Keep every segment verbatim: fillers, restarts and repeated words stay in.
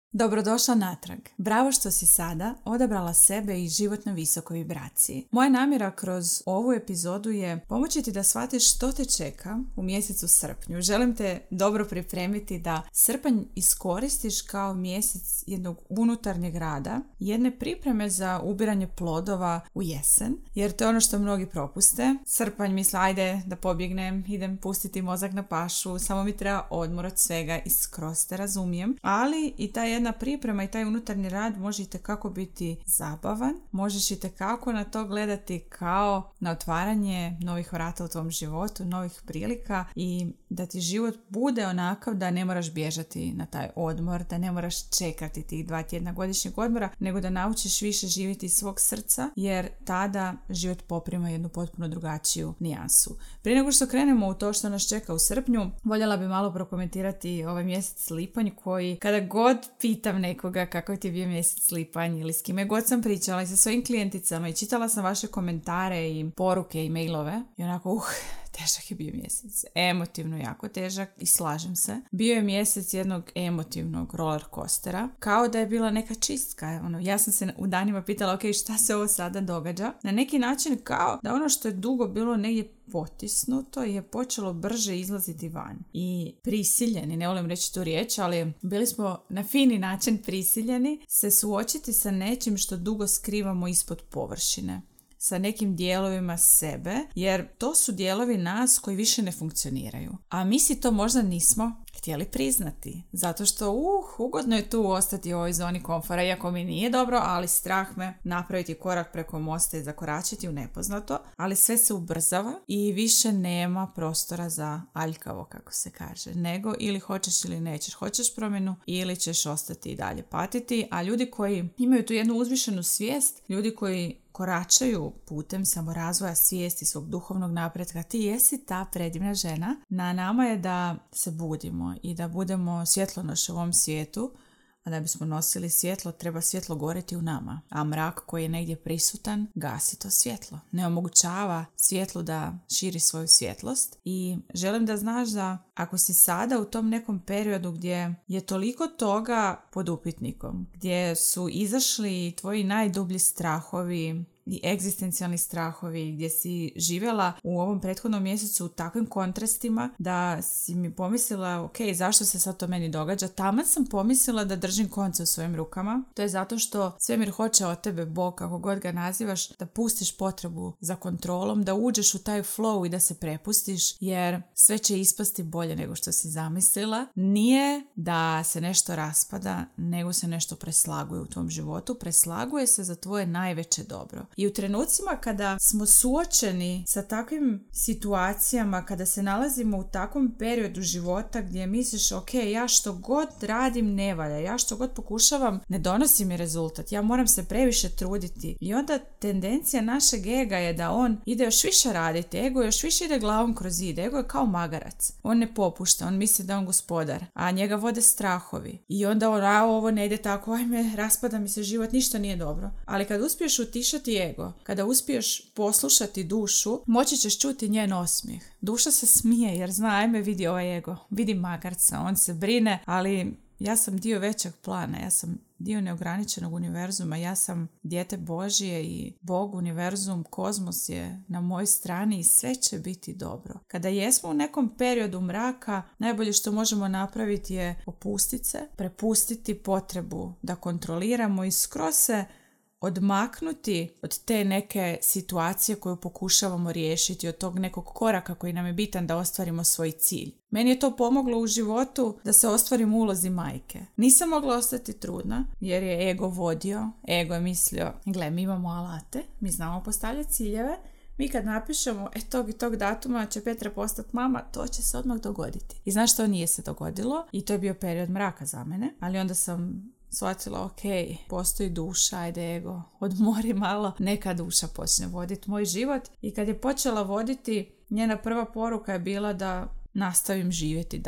Dobrodošla natrag. Bravo što si sada odabrala sebe i život na visokoj vibraciji. Moja namjera kroz ovu epizodu je pomoći ti da shvatiš što te čeka u mjesecu srpnju. Želim te dobro pripremiti da srpanj iskoristiš kao mjesec jednog unutarnjeg rada, jedne pripreme za ubiranje plodova u jesen, jer to je ono što mnogi propuste. Srpanj misle, ajde da pobjegnem, idem pustiti mozak na pašu, samo mi treba odmor od svega i skroz te razumijem, ali i ta jedna priprema i taj unutarnji rad može itekako biti zabavan, možeš itekako na to gledati kao na otvaranje novih vrata u tvom životu, novih prilika i da ti život bude onakav da ne moraš bježati na taj odmor, da ne moraš čekati tih dva tjedna godišnjeg odmora, nego da naučiš više živjeti iz svog srca, jer tada život poprima jednu potpuno drugačiju nijansu. Prije nego što krenemo u to što nas čeka u srpnju, voljela bi malo prokomentirati ovaj mjesec lipanj koji kada god pitam nekoga kako ti je bio mjesec lipanj ili s kime god sam pričala i sa svojim klijenticama i čitala sam vaše komentare i poruke i mailove i onako uh, težak je bio mjesec. Emotivno jako težak i slažem se. Bio je mjesec jednog emotivnog roller coastera. Kao da je bila neka čistka. Ono, ja sam se u danima pitala, ok, šta se ovo sada događa? Na neki način kao da ono što je dugo bilo negdje potisnuto je počelo brže izlaziti van. I prisiljeni, ne volim reći tu riječ, ali bili smo na fini način prisiljeni se suočiti sa nečim što dugo skrivamo ispod površine, sa nekim dijelovima sebe, jer to su dijelovi nas koji više ne funkcioniraju. A mi si to možda nismo htjeli priznati, zato što uh, ugodno je tu ostati u ovoj zoni komfora, iako mi nije dobro, ali strah me napraviti korak preko mosta i zakoračiti u nepoznato, ali sve se ubrzava i više nema prostora za aljkavo, kako se kaže, nego ili hoćeš ili nećeš, hoćeš promjenu ili ćeš ostati i dalje patiti, a ljudi koji imaju tu jednu uzvišenu svijest, ljudi koji koračaju putem samorazvoja svijesti svog duhovnog napretka, ti jesi ta predivna žena. Na nama je da se budimo i da budemo svjetlonoše u ovom svijetu, a da bismo nosili svjetlo, treba svjetlo goreti u nama, a mrak koji je negdje prisutan gasi to svjetlo. Ne omogućava svjetlu da širi svoju svjetlost i želim da znaš da ako si sada u tom nekom periodu gdje je toliko toga pod upitnikom, gdje su izašli tvoji najdublji strahovi i egzistencijalni strahovi, gdje si živjela u ovom prethodnom mjesecu u takvim kontrastima da si mi pomislila, ok, zašto se sad to meni događa? Taman sam pomislila da držim konce u svojim rukama. To je zato što svemir hoće od tebe, Bog, kako god ga nazivaš, da pustiš potrebu za kontrolom, da uđeš u taj flow i da se prepustiš, jer sve će ispasti bolje nego što si zamislila. Nije da se nešto raspada, nego se nešto preslaguje u tvom životu. Preslaguje se za tvoje najveće dobro. I u trenucima kada smo suočeni sa takvim situacijama, kada se nalazimo u takvom periodu života gdje misliš, ok, ja što god radim ne valja, ja što god pokušavam ne donosi mi rezultat, ja moram se previše truditi. I onda tendencija našeg ega je da on ide još više raditi, ego još više ide glavom kroz zid, ego je kao magarac. On ne popušta, on misli da on gospodar, a njega vode strahovi. I onda on, a ovo ne ide tako, ajme, raspada mi se život, ništa nije dobro. Ali kad uspiješ utišati ego, kada uspiješ poslušati dušu, moći ćeš čuti njen osmijeh. Duša se smije jer zna, ajme vidi ovaj ego, vidi magarca, on se brine, ali ja sam dio većeg plana, ja sam dio neograničenog univerzuma, ja sam dijete Božije i Bog, univerzum, kozmos je na mojoj strani i sve će biti dobro. Kada jesmo u nekom periodu mraka, najbolje što možemo napraviti je opustiti se, prepustiti potrebu da kontroliramo i skroz se odmaknuti od te neke situacije koju pokušavamo riješiti, od tog nekog koraka koji nam je bitan da ostvarimo svoj cilj. Meni je to pomoglo u životu da se ostvarim u ulozi majke. Nisam mogla ostati trudna jer je ego vodio, ego je mislio, gle, mi imamo alate, mi znamo postavljati ciljeve, mi kad napišemo, e tog i tog datuma će Petra postati mama, to će se odmah dogoditi. I znaš što, nije se dogodilo i to je bio period mraka za mene, ali onda sam shvatila, ok, postoji duša, ajde ego, odmori malo, neka duša počne voditi moj život. I kad je počela voditi, njena prva poruka je bila da nastavim živjeti dalje.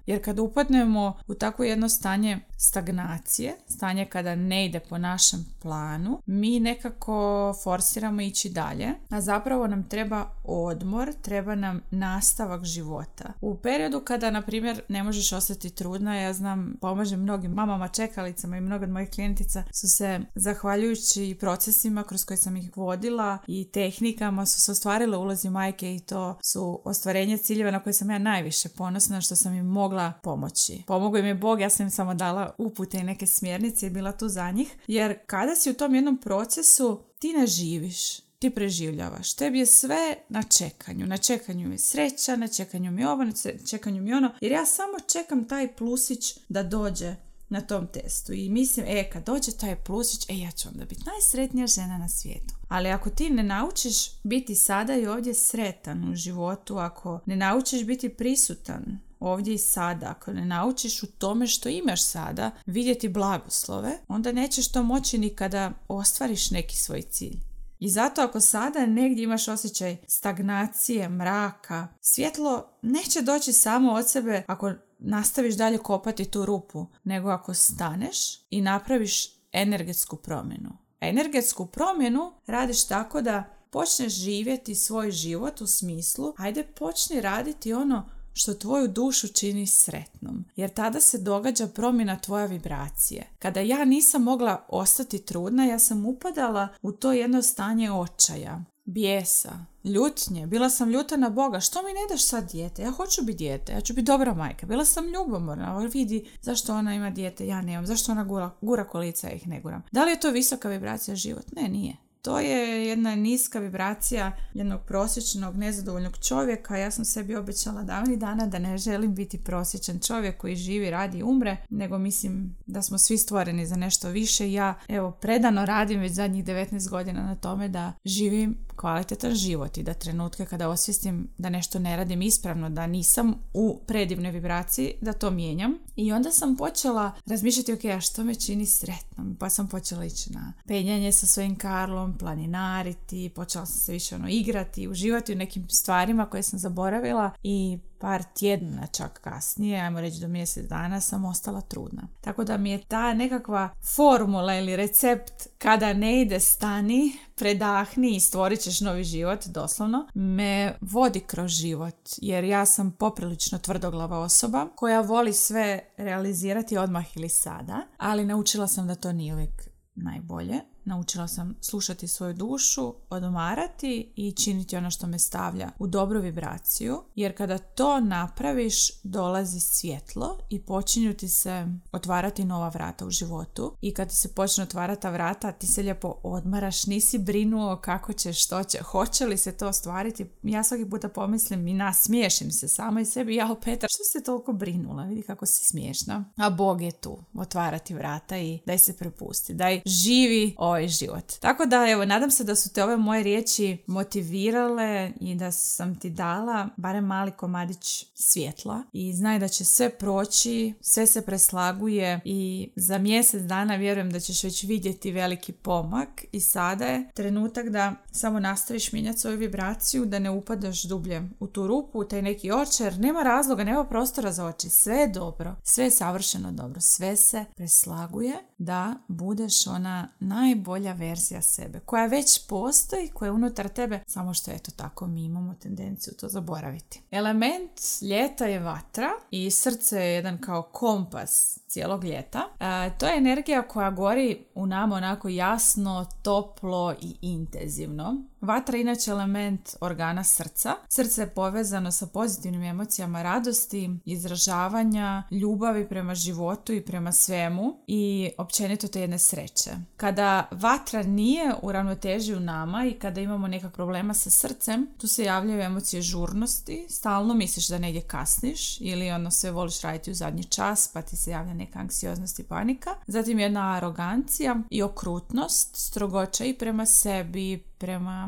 Jer kad upadnemo u takvo jedno stanje stagnacije, stanje kada ne ide po našem planu, mi nekako forsiramo ići dalje, a zapravo nam treba odmor, treba nam nastavak života. U periodu kada, na primjer, ne možeš ostati trudna, ja znam, pomažem mnogim mamama čekalicama i mnogo od mojih klijentica su se, zahvaljujući procesima kroz koje sam ih vodila i tehnikama, su se ostvarile ulozi majke i to su ostvarenje ciljeva na koje sam ja najviše ponosna što sam im mogla pomoći. Pomogao im je Bog, ja sam im samo dala upute i neke smjernice i bila tu za njih, jer kada si u tom jednom procesu ti ne živiš, ti preživljavaš. Tebi je sve na čekanju. Na čekanju mi je sreća, na čekanju mi ovo, na čekanju mi ono, jer ja samo čekam taj plusić da dođe na tom testu i mislim, e, kad dođe taj plusić, e, ja ću onda biti najsretnija žena na svijetu. Ali ako ti ne naučiš biti sada i ovdje sretan u životu, ako ne naučiš biti prisutan ovdje i sada, ako ne naučiš u tome što imaš sada vidjeti blagoslove, onda nećeš to moći ni kada ostvariš neki svoj cilj. I zato ako sada negdje imaš osjećaj stagnacije, mraka, svjetlo neće doći samo od sebe ako nastaviš dalje kopati tu rupu, nego ako staneš i napraviš energetsku promjenu. Energetsku promjenu radiš tako da počneš živjeti svoj život u smislu, ajde počni raditi ono što tvoju dušu čini sretnom, jer tada se događa promjena tvoje vibracije. Kada ja nisam mogla ostati trudna, ja sam upadala u to jedno stanje očaja, bijesa, ljutnje. Bila sam ljuta na Boga, što mi ne daš sad dijete? Ja hoću biti dijete, ja ću biti dobra majka. Bila sam ljubomorna, vidi zašto ona ima dijete, ja nemam, zašto ona gura, gura kolica, ja ih ne guram. Da li je to visoka vibracija život? Ne, nije. To je jedna niska vibracija jednog prosječnog, nezadovoljnog čovjeka. Ja sam sebi obećala davnih dana da ne želim biti prosječan čovjek koji živi, radi i umre, nego mislim da smo svi stvoreni za nešto više. Ja, evo, predano radim već zadnjih devetnaest godina na tome da živim kvalitetan život i da trenutke kada osvijestim da nešto ne radim ispravno, da nisam u predivnoj vibraciji, da to mijenjam. I onda sam počela razmišljati, ok, a što me čini sretnom? Pa sam počela ići na penjanje sa svojim Karlom, planinariti, počela sam se više ono igrati, uživati u nekim stvarima koje sam zaboravila i par tjedna čak kasnije, ajmo reći do mjesec dana, sam ostala trudna. Tako da mi je ta nekakva formula ili recept kada ne ide stani, predahni i stvorit ćeš novi život, doslovno, me vodi kroz život. Jer ja sam poprilično tvrdoglava osoba koja voli sve realizirati odmah ili sada, ali naučila sam da to nije uvijek najbolje. Naučila sam slušati svoju dušu, odmarati i činiti ono što me stavlja u dobru vibraciju, jer kada to napraviš dolazi svjetlo i počinju ti se otvarati nova vrata u životu i kad ti se počne otvarati ta vrata ti se lijepo odmaraš, nisi brinuo kako će, što će, hoće li se to ostvariti. Ja svaki puta pomislim i nasmiješim se sama i sebi, jao Petra, što si se toliko brinula, vidi kako si smiješna. A Bog je tu, otvarati vrata i daj se prepusti, daj živi ovaj život. Tako da, evo, nadam se da su te ove moje riječi motivirale i da sam ti dala barem mali komadić svjetla i znaj da će sve proći, sve se preslaguje i za mjesec dana vjerujem da ćeš već vidjeti veliki pomak i sada je trenutak da samo nastaviš mijenjati svoju vibraciju, da ne upadaš dublje u tu rupu, u taj neki očaj, nema razloga, nema prostora za oči, sve je dobro, sve je savršeno dobro, sve se preslaguje da budeš ona najbolja verzija sebe, koja već postoji, koja je unutar tebe, samo što eto tako mi imamo tendenciju to zaboraviti. Element ljeta je vatra i srce je jedan kao kompas cijelog ljeta. E, to je energija koja gori u nama onako jasno, toplo i intenzivno. Vatra je inače element organa srca. Srce je povezano sa pozitivnim emocijama radosti, izražavanja, ljubavi prema životu i prema svemu i općenito te jedne sreće. Kada vatra nije u ravnoteži u nama i kada imamo nekak problema sa srcem, tu se javljaju emocije žurnosti, stalno misliš da negdje kasniš ili ono sve voliš raditi u zadnji čas pa ti se javlja neka anksioznost i panika. Zatim jedna arogancija i okrutnost, strogoća i prema sebi, prema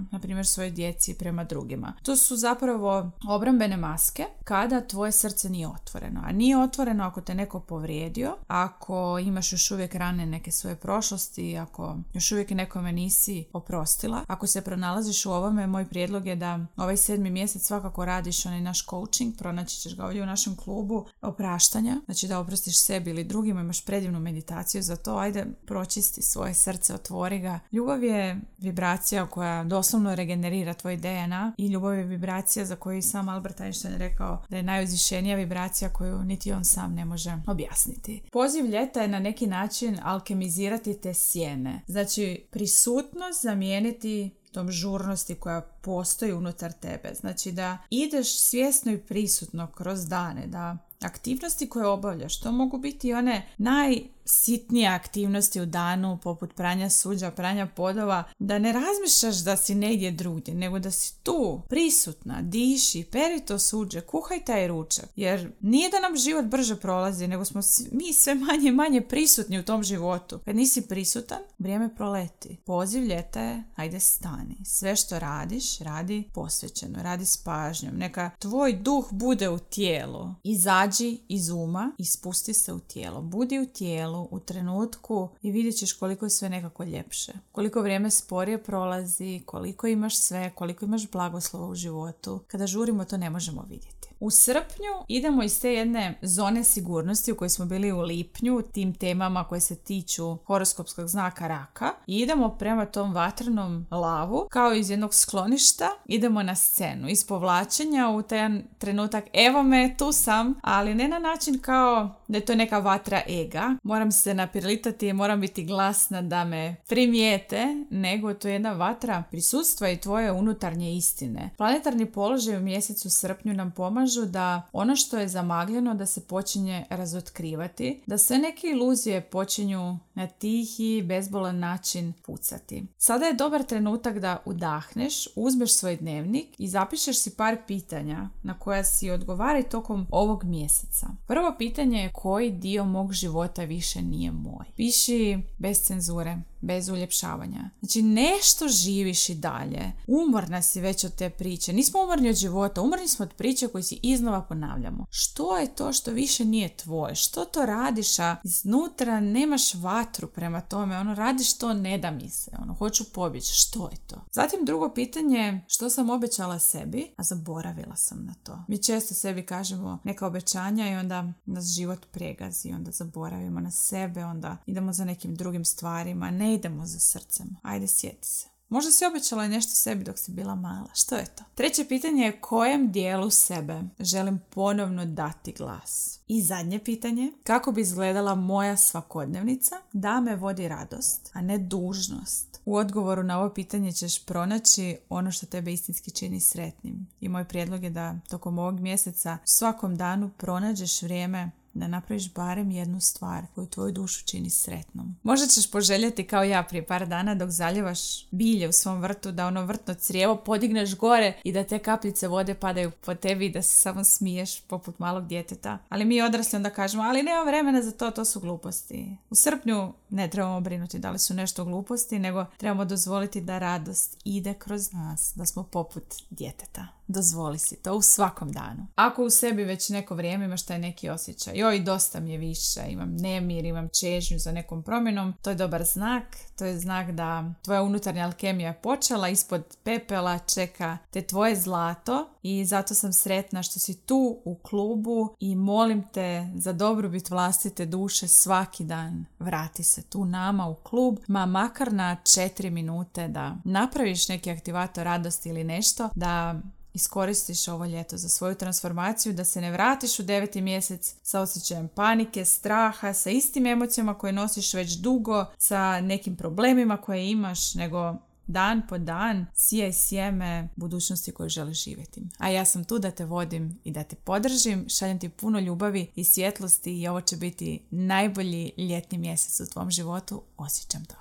prema, na primjer, svojoj djeci i prema drugima. To su zapravo obrambene maske kada tvoje srce nije otvoreno. A nije otvoreno ako te neko povrijedio, ako imaš još uvijek rane neke svoje prošlosti, ako još uvijek nekome nisi oprostila. Ako se pronalaziš u ovome, moj prijedlog je da ovaj sedmi mjesec svakako radiš onaj naš coaching, pronaći ćeš ga ovdje u našem klubu opraštanja, znači da oprostiš sebi ili drugima, imaš predivnu meditaciju za to, ajde pročisti svoje srce, otvori ga. Ljubav je vibracija koja doslovno regenerira tvoj D N A i ljubav je vibracija za koju sam Albert Einstein rekao da je najuzvišenija vibracija koju niti on sam ne može objasniti. Poziv ljeta je na neki način alkemizirati te sjene, znači prisutnost zamijeniti tom žurnosti koja postoji unutar tebe. Znači da ideš svjesno i prisutno kroz dane, da aktivnosti koje obavljaš, to mogu biti one najsitnije aktivnosti u danu, poput pranja suđa, pranja podova, da ne razmišljaš da si negdje drugdje, nego da si tu, prisutna, diši, peri to suđe, kuhaj taj ručak. Jer nije da nam život brže prolazi, nego smo mi sve manje i manje prisutni u tom životu. Kad nisi prisutan, vrijeme proleti. Poziv ljeta je, ajde stani. Sve što radiš, radi posvećeno, radi s pažnjom. Neka tvoj duh bude u tijelu. Izađi iz uma i spusti se u tijelo. Budi u tijelu, u trenutku i vidjet ćeš koliko je sve nekako ljepše. Koliko vrijeme sporije prolazi, koliko imaš sve, koliko imaš blagoslova u životu. Kada žurimo, to ne možemo vidjeti. U srpnju idemo iz te jedne zone sigurnosti u kojoj smo bili u lipnju, tim temama koje se tiču horoskopskog znaka raka, i idemo prema tom vatrenom lavu, kao iz jednog skloništa, idemo na scenu, iz povlačenja u taj trenutak, evo me, tu sam, ali ne na način kao da je to neka vatra ega, moram se napirlitati, moram biti glasna da me primijete, nego to je jedna vatra prisutstva i tvoje unutarnje istine. Planetarni položaj u mjesecu srpnju nam pomažu da ono što je zamagljeno da se počinje razotkrivati, da sve neke iluzije počinju na tihi, bezbolan način pucati. Sada je dobar trenutak da udahneš, uzmeš svoj dnevnik i zapišeš si par pitanja na koja si odgovaraj tokom ovog mjeseca. Prvo pitanje je koji dio mog života više nije moj. Piši bez cenzure, bez uljepšavanja. Znači nešto živiš i dalje. Umorna si već od te priče. Nismo umorni od života, umorni smo od priče koje si iznova ponavljamo. Što je to što više nije tvoje? Što to radiš, a iznutra nemaš vatru prema tome? Ono, radiš to, ne da mi se. Ono, hoću pobjeći. Što je to? Zatim drugo pitanje, što sam obećala sebi, a zaboravila sam na to. Mi često sebi kažemo neka obećanja i onda nas život pregazi, onda zaboravimo na sebe, onda idemo za nekim drugim stvarima, ne idemo za srcem. Ajde, sjeti se. Možda si obećala nešto sebi dok si bila mala. Što je to? Treće pitanje je kojem dijelu sebe želim ponovno dati glas. I zadnje pitanje, kako bi izgledala moja svakodnevnica da me vodi radost, a ne dužnost. U odgovoru na ovo pitanje ćeš pronaći ono što tebe istinski čini sretnim. I moj prijedlog je da tokom ovog mjeseca svakom danu pronađeš vrijeme da napraviš barem jednu stvar koju tvoju dušu čini sretnom. Možda ćeš poželjeti kao ja prije par dana dok zaljevaš bilje u svom vrtu, da ono vrtno crijevo podigneš gore i da te kapljice vode padaju po tebi i da se samo smiješ poput malog djeteta. Ali mi odrasli onda kažemo, ali nema vremena za to, to su gluposti. U srpnju ne trebamo brinuti da li su nešto gluposti, nego trebamo dozvoliti da radost ide kroz nas, da smo poput djeteta. Dozvoli si to u svakom danu. Ako u sebi već neko vrijeme imaš taj neki osjećaj, joj, dosta mi je više, imam nemir, imam čežnju za nekom promjenom, to je dobar znak. To je znak da tvoja unutarnja alkemija je počela, ispod pepela čeka te tvoje zlato i zato sam sretna što si tu u klubu i molim te za dobrobit vlastite duše svaki dan. Vrati se tu nama u klub, ma makar na četiri minute da napraviš neki aktivator radosti ili nešto, da iskoristiš ovo ljeto za svoju transformaciju, da se ne vratiš u deveti mjesec sa osjećajem panike, straha, sa istim emocijama koje nosiš već dugo, sa nekim problemima koje imaš, nego dan po dan sijaj sjeme budućnosti koju želiš živjeti. A ja sam tu da te vodim i da te podržim, šaljem ti puno ljubavi i svjetlosti i ovo će biti najbolji ljetni mjesec u tvom životu, osjećam to.